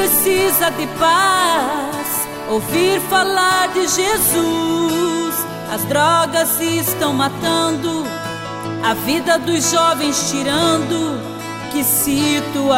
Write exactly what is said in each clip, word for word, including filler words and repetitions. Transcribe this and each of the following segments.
precisa de paz, ouvir falar de Jesus. As drogas estão matando a vida dos jovens, tirando. Que situação!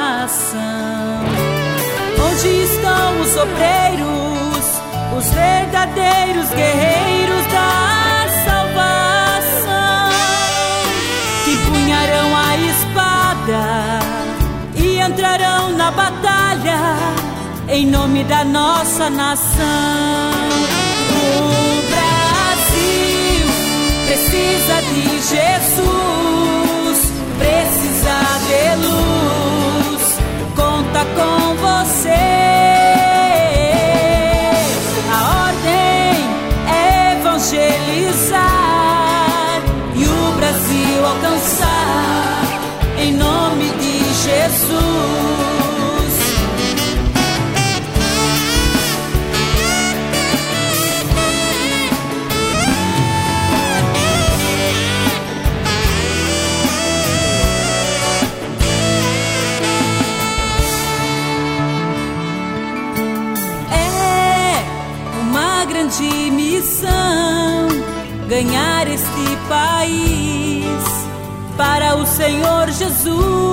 Onde estão os obreiros, os verdadeiros guerreiros da salvação, que empunharão a espada e entrarão na batalha em nome da nossa nação? O Brasil precisa de Jesus, precisa de luz, conta com você. A ordem é evangelizar e o Brasil alcançar em nome de Jesus. De missão, ganhar este país para o Senhor Jesus.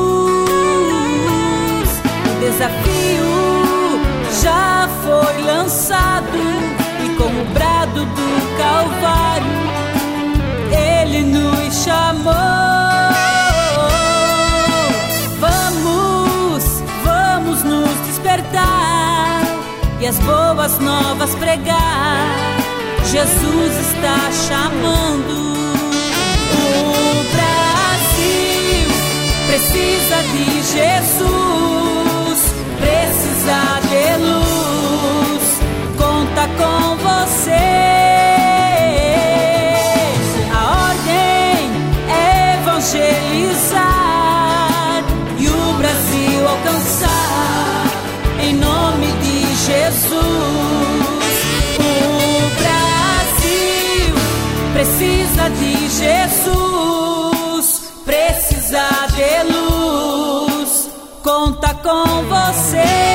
O desafio já foi lançado e com o brado do Calvário Ele nos chamou. Vamos, vamos nos despertar e as boas novas pregar. Jesus está chamando. O Brasil precisa de Jesus, precisa de luz, conta com você. A ordem é evangelizar e o Brasil alcançar em nome de Jesus. O Brasil precisa de Jesus, precisa de luz, conta com você.